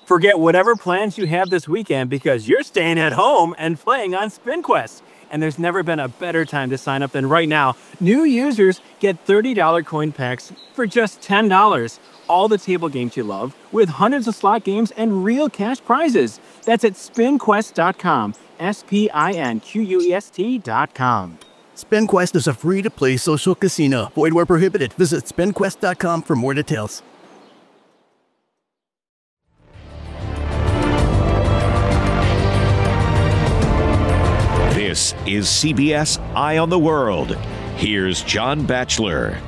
Forget whatever plans you have this weekend because you're staying at home and playing on SpinQuest. And there's never been a better time to sign up than right now. New users get $30 coin packs for just $10. All the table games you love, with hundreds of slot games and real cash prizes. That's at spinquest.com. SPINQUEST.com. SpinQuest is a free-to-play social casino. Void where prohibited. Visit spinquest.com for more details. This is CBS Eye on the World. Here's John Batchelor.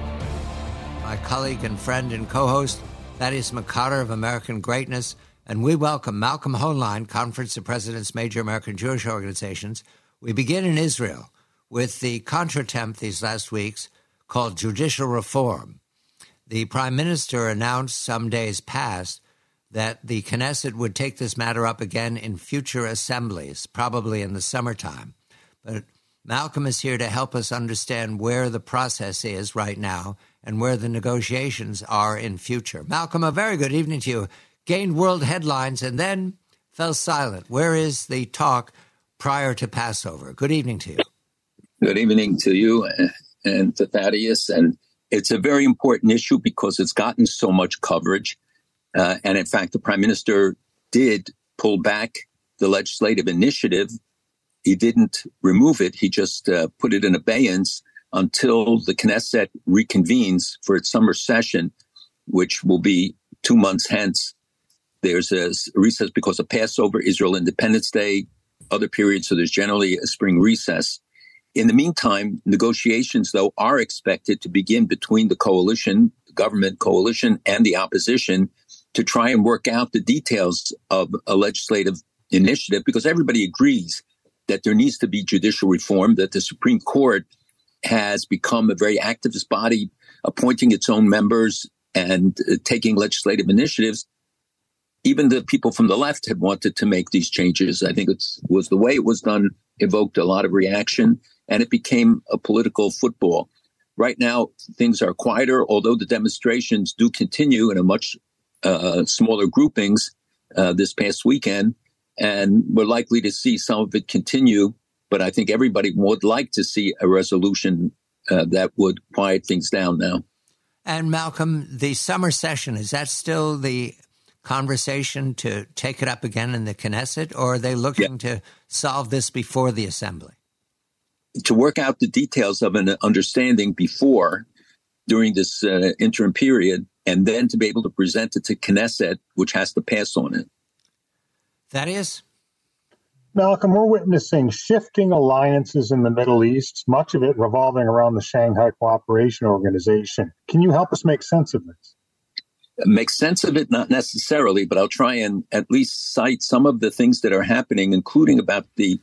My colleague and friend and co-host, Thaddeus McCarter of American Greatness, and we welcome Malcolm Hoenlein, Conference of Presidents, Major American Jewish Organizations. We begin in Israel with the contretemps these last weeks called judicial reform. The Prime Minister announced some days past that the Knesset would take this matter up again in future assemblies, probably in the summertime. But Malcolm is here to help us understand where the process is right now and where the negotiations are in future. Malcolm, a very good evening to you. Gained world headlines and then fell silent. Where is the talk prior to Passover? Good evening to you. Good evening to you and to Thaddeus. And it's a very important issue because it's gotten so much coverage. And in fact, the Prime Minister did pull back the legislative initiative. He didn't remove it. He just put it in abeyance until the Knesset reconvenes for its summer session, which will be 2 months hence. There's a recess because of Passover, Israel Independence Day, other periods, so there's generally a spring recess. In the meantime, negotiations, though, are expected to begin between the coalition, the government coalition, and the opposition to try and work out the details of a legislative initiative, because everybody agrees that there needs to be judicial reform, that the Supreme Court has become a very activist body, appointing its own members and taking legislative initiatives. Even the people from the left had wanted to make these changes. I think it was the way it was done evoked a lot of reaction, and it became a political football. Right now, things are quieter, although the demonstrations do continue in a much smaller groupings this past weekend, and we're likely to see some of it continue. But I think everybody would like to see a resolution that would quiet things down now. And Malcolm, the summer session, is that still the conversation to take it up again in the Knesset, or are they looking to solve this before the assembly? To work out the details of an understanding during this interim period, and then to be able to present it to Knesset, which has to pass on it. Thaddeus? Malcolm, we're witnessing shifting alliances in the Middle East, much of it revolving around the Shanghai Cooperation Organization. Can you help us make sense of this? Make sense of it, not necessarily, but I'll try and at least cite some of the things that are happening, including about the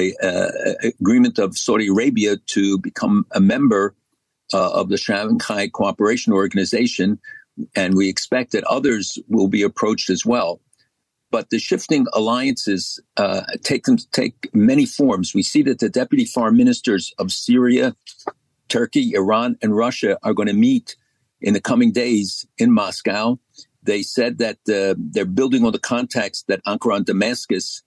agreement of Saudi Arabia to become a member of the Shanghai Cooperation Organization, and we expect that others will be approached as well. But the shifting alliances take many forms. We see that the deputy foreign ministers of Syria, Turkey, Iran, and Russia are going to meet in the coming days in Moscow. They said that they're building on the contacts that Ankara and Damascus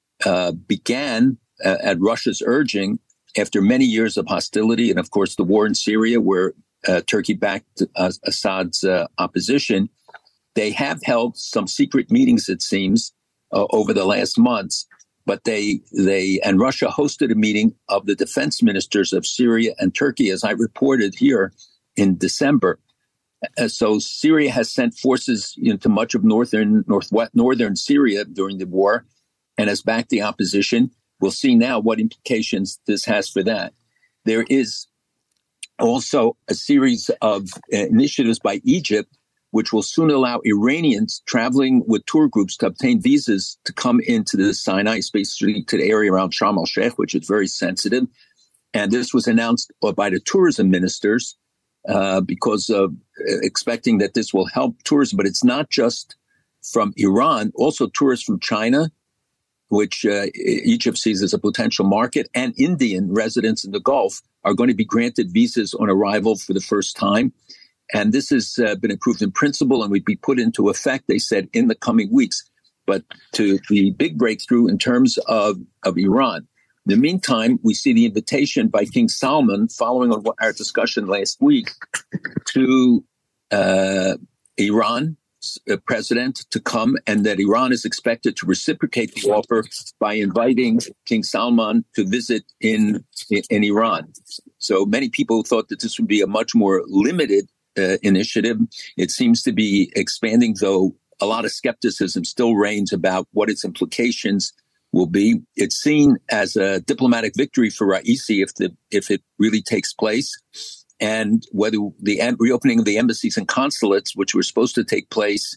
began at Russia's urging after many years of hostility and, of course, the war in Syria, where Turkey backed Assad's opposition. They have held some secret meetings, it seems, over the last months, but they and Russia hosted a meeting of the defense ministers of Syria and Turkey, as I reported here in December. So Syria has sent forces into much of northern Syria during the war and has backed the opposition. We'll see now what implications this has for that. There is also a series of initiatives by Egypt, which will soon allow Iranians traveling with tour groups to obtain visas to come into the Sinai, especially to the area around Sharm el-Sheikh, which is very sensitive. And this was announced by the tourism ministers because of expecting that this will help tourism. But it's not just from Iran, also tourists from China, which Egypt sees as a potential market, and Indian residents in the Gulf are going to be granted visas on arrival for the first time. And this has been approved in principle and would be put into effect, they said, in the coming weeks. but to the big breakthrough in terms of Iran. In the meantime, we see the invitation by King Salman, following on our discussion last week, to Iran president to come, and that Iran is expected to reciprocate the offer by inviting King Salman to visit in Iran. So many people thought that this would be a much more limited initiative. It seems to be expanding, though a lot of skepticism still reigns about what its implications will be. It's seen as a diplomatic victory for Raisi if it really takes place. And whether the reopening of the embassies and consulates, which were supposed to take place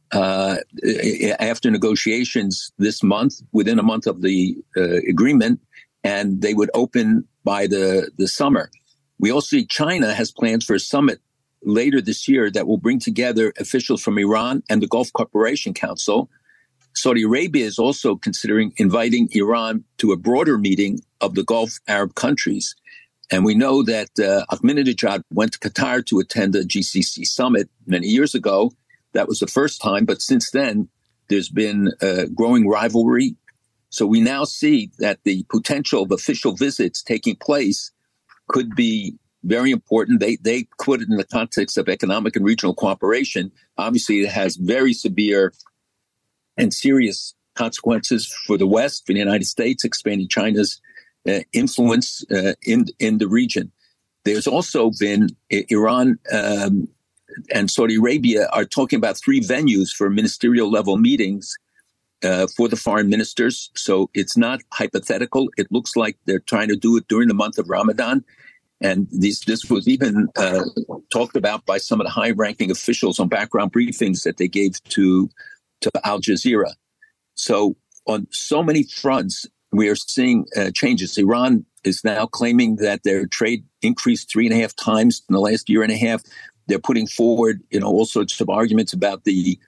after negotiations this month, within a month of the agreement, and they would open by the summer. We also see China has plans for a summit later this year that will bring together officials from Iran and the Gulf Cooperation Council. Saudi Arabia is also considering inviting Iran to a broader meeting of the Gulf Arab countries. And we know that Ahmadinejad went to Qatar to attend a GCC summit many years ago. That was the first time. But since then, there's been a growing rivalry. So we now see that the potential of official visits taking place could be very important. They put it in the context of economic and regional cooperation. Obviously, it has very severe and serious consequences for the West, for the United States, expanding China's influence in the region. There's also been Iran and Saudi Arabia are talking about 3 venues for ministerial level meetings for the foreign ministers. So it's not hypothetical. It looks like they're trying to do it during the month of Ramadan. And this was even talked about by some of the high-ranking officials on background briefings that they gave to Al Jazeera. So on so many fronts, we are seeing changes. Iran is now claiming that their trade increased 3.5 times in the last year and a half. They're putting forward, all sorts of arguments about the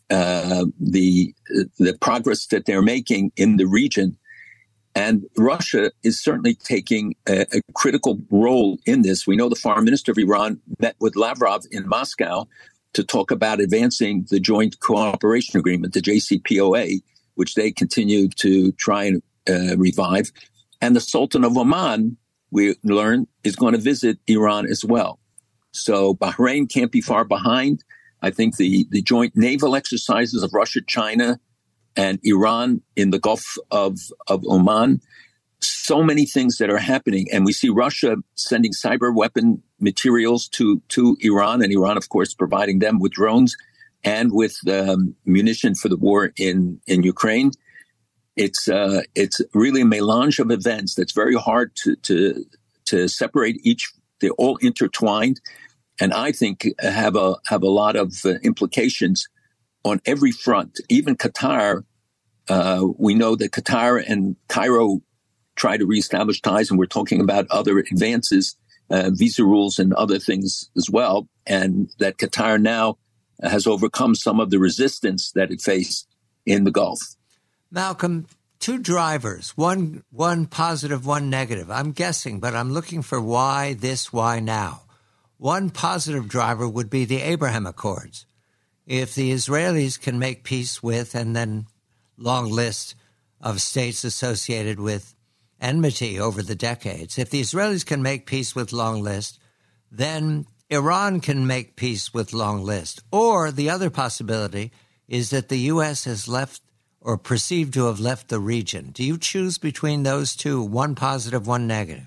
progress that they're making in the region. And Russia is certainly taking a critical role in this. We know the foreign minister of Iran met with Lavrov in Moscow to talk about advancing the joint cooperation agreement, the JCPOA, which they continue to try and revive. And the Sultan of Oman, we learn, is going to visit Iran as well. So Bahrain can't be far behind. I think the joint naval exercises of Russia, China, and Iran in the Gulf of Oman, so many things that are happening. And we see Russia sending cyber weapon materials to Iran, and Iran, of course, providing them with drones and with munition for the war in Ukraine. It's really a melange of events that's very hard to separate each. They're all intertwined, and I think have a lot of implications on every front. Even Qatar, we know that Qatar and Cairo try to reestablish ties, and we're talking about other advances, visa rules and other things as well, and that Qatar now has overcome some of the resistance that it faced in the Gulf. Malcolm, 2 drivers, one positive, one negative. I'm guessing, but I'm looking for why this, why now. One positive driver would be the Abraham Accords. If the Israelis can make peace with, and then long list of states associated with enmity over the decades, if the Israelis can make peace with long list, then Iran can make peace with long list. Or the other possibility is that the U.S. has left or perceived to have left the region. Do you choose between those two, one positive, one negative?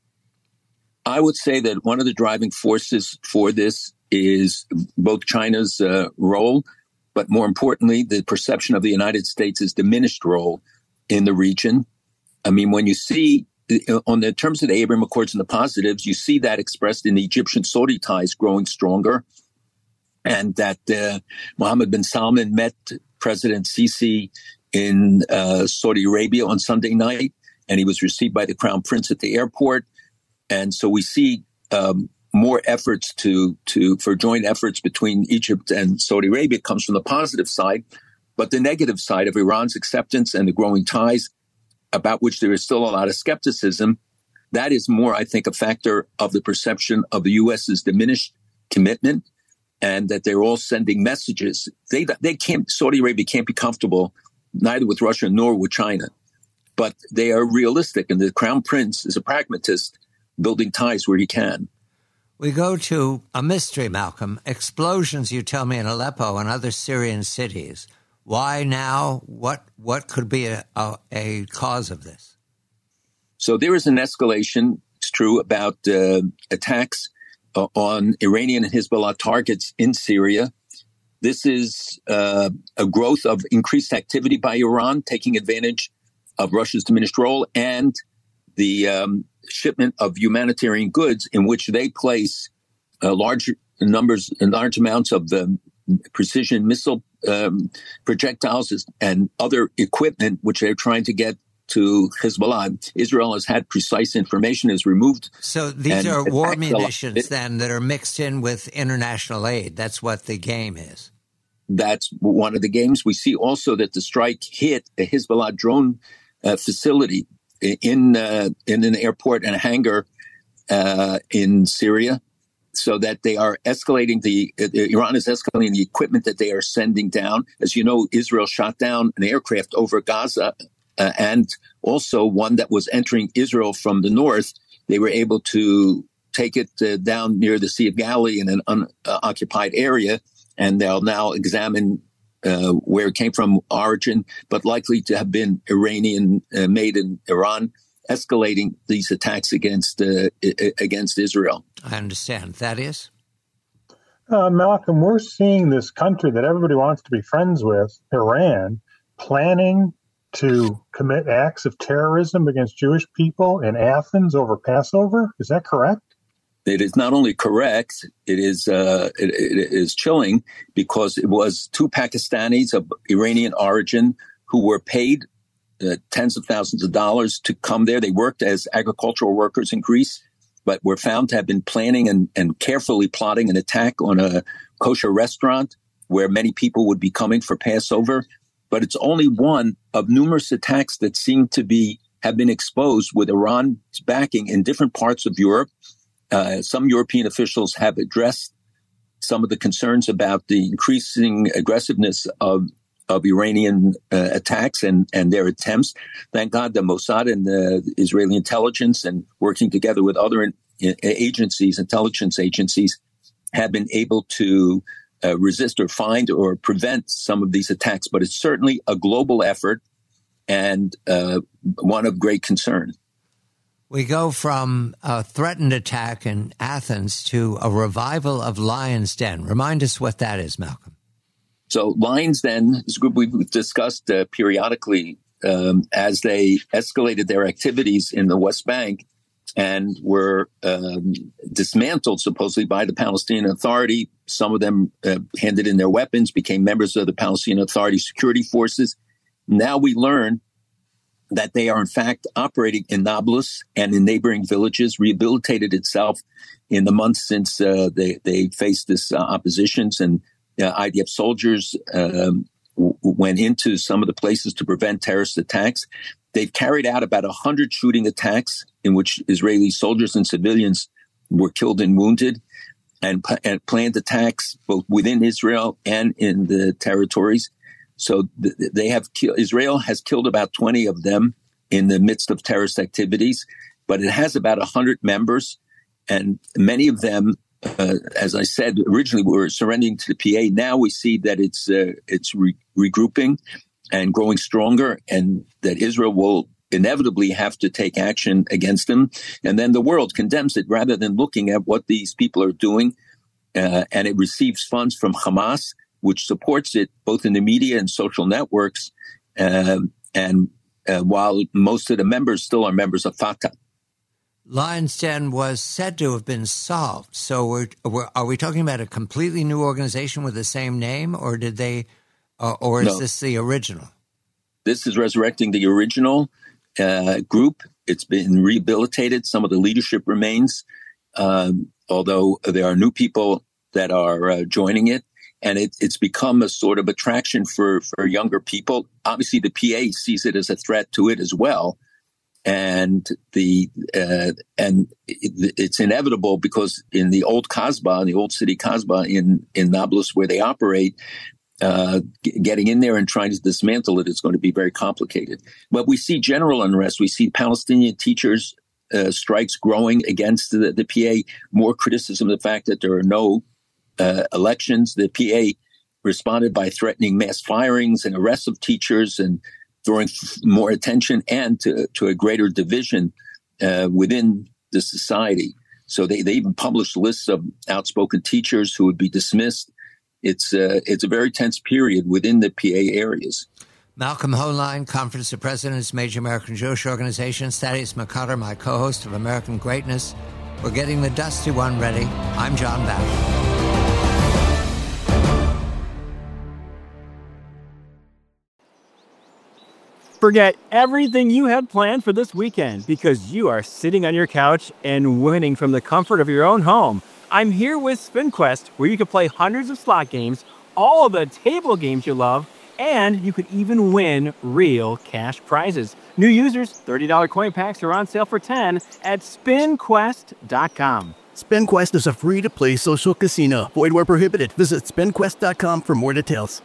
I would say that one of the driving forces for this is both China's role, but more importantly, the perception of the United States' diminished role in the region. I mean, when you see on the terms of the Abraham Accords and the positives, you see that expressed in the Egyptian-Saudi ties growing stronger, and that Mohammed bin Salman met President Sisi in Saudi Arabia on Sunday night, and he was received by the Crown Prince at the airport. And so we see more efforts for joint efforts between Egypt and Saudi Arabia comes from the positive side, but the negative side of Iran's acceptance and the growing ties, about which there is still a lot of skepticism, that is more, I think, a factor of the perception of the U.S.'s diminished commitment, and that they're all sending messages. They can't. Saudi Arabia can't be comfortable neither with Russia nor with China. But they are realistic, and the Crown Prince is a pragmatist, building ties where he can. We go to a mystery, Malcolm. Explosions, you tell me, in Aleppo and other Syrian cities. Why now? What could be a cause of this? So there is an escalation, it's true, about attacks on Iranian and Hezbollah targets in Syria. This is a growth of increased activity by Iran, taking advantage of Russia's diminished role and the shipment of humanitarian goods, in which they place large amounts of the precision missile projectiles and other equipment, which they're trying to get to Hezbollah. Israel has had precise information, has removed. So these are war munitions then that are mixed in with international aid. That's what the game is. That's one of the games. We see also that the strike hit a Hezbollah drone facility in an airport and a hangar in Syria, so that they are escalating Iran is escalating the equipment that they are sending down. As you know, Israel shot down an aircraft over Gaza and also one that was entering Israel from the north. They were able to take it down near the Sea of Galilee in an unoccupied area, and they'll now examine where it came from, origin, but likely to have been Iranian made in Iran, escalating these attacks against Israel. I understand. Thaddeus? Malcolm, we're seeing this country that everybody wants to be friends with, Iran, planning to commit acts of terrorism against Jewish people in Athens over Passover. Is that correct? It is not only correct, it is chilling, because it was two Pakistanis of Iranian origin who were paid tens of thousands of dollars to come there. They worked as agricultural workers in Greece, but were found to have been planning and carefully plotting an attack on a kosher restaurant where many people would be coming for Passover. But it's only one of numerous attacks that seem to have been exposed with Iran's backing in different parts of Europe. Some European officials have addressed some of the concerns about the increasing aggressiveness of Iranian attacks and their attempts. Thank God the Mossad and the Israeli intelligence, and working together with other intelligence agencies, have been able to resist or find or prevent some of these attacks. But it's certainly a global effort and one of great concern. We go from a threatened attack in Athens to a revival of Lion's Den. Remind us what that is, Malcolm. So Lion's Den is a group we've discussed periodically as they escalated their activities in the West Bank and were dismantled supposedly by the Palestinian Authority. Some of them handed in their weapons, became members of the Palestinian Authority security forces. Now we learn that they are in fact operating in Nablus and in neighboring villages, rehabilitated itself in the months since they faced this oppositions, and IDF soldiers went into some of the places to prevent terrorist attacks. They've carried out about 100 shooting attacks in which Israeli soldiers and civilians were killed and wounded, and planned attacks both within Israel and in the territories. So Israel has killed about 20 of them in the midst of terrorist activities, but it has about 100 members, and many of them, as I said, originally were surrendering to the PA. Now we see that it's regrouping and growing stronger, and that Israel will inevitably have to take action against them. And then the world condemns it rather than looking at what these people are doing. And it receives funds from Hamas, which supports it both in the media and social networks. While most of the members still are members of Fatah. Lion's Den was said to have been solved. So are we talking about a completely new organization with the same name, or is this the original? This is resurrecting the original group. It's been rehabilitated. Some of the leadership remains, although there are new people that are joining it. And it's become a sort of attraction for younger people. Obviously, the PA sees it as a threat to it as well. And it's inevitable, because in the old Kasbah, in the old city Kasbah in Nablus, where they operate, getting in there and trying to dismantle it is going to be very complicated. But we see general unrest. We see Palestinian teachers strikes growing against the PA, more criticism of the fact that there are no elections. The PA responded by threatening mass firings and arrests of teachers and drawing more attention and to a greater division within the society. So they even published lists of outspoken teachers who would be dismissed. It's a very tense period within the PA areas. Malcolm Hoenlein, Conference of Presidents, Major American Jewish Organizations. Thaddeus McCutter, my co-host of American Greatness. We're getting the dusty one ready. I'm John Batchelor. Forget everything you had planned for this weekend because you are sitting on your couch and winning from the comfort of your own home. I'm here with SpinQuest, where you can play hundreds of slot games, all of the table games you love, and you could even win real cash prizes. New users, $30 coin packs are on sale for $10 at SpinQuest.com. SpinQuest is a free-to-play social casino. Void where prohibited. Visit SpinQuest.com for more details.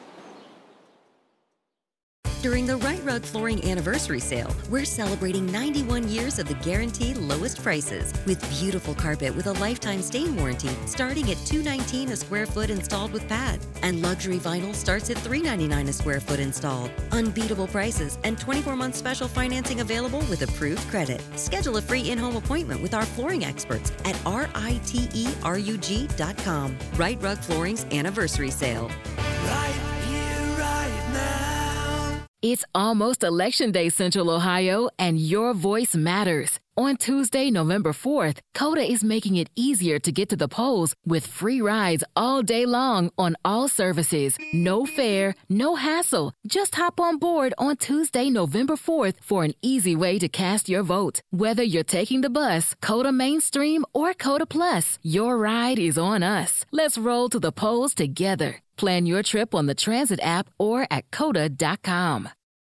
During the Right Rug Flooring Anniversary Sale, we're celebrating 91 years of the guaranteed lowest prices with beautiful carpet with a lifetime stain warranty starting at $219 a square foot installed with pad. And luxury vinyl starts at $399 a square foot installed. Unbeatable prices and 24-month special financing available with approved credit. Schedule a free in-home appointment with our flooring experts at RITERUG.com. Right Rug Flooring's Anniversary Sale. Right here, right now. It's almost Election Day, Central Ohio, and your voice matters. On Tuesday, November 4th, Coda is making it easier to get to the polls with free rides all day long on all services. No fare, no hassle. Just hop on board on Tuesday, November 4th for an easy way to cast your vote. Whether you're taking the bus, Coda Mainstream, or Coda Plus, your ride is on us. Let's roll to the polls together. Plan your trip on the Transit app or at Coda.com.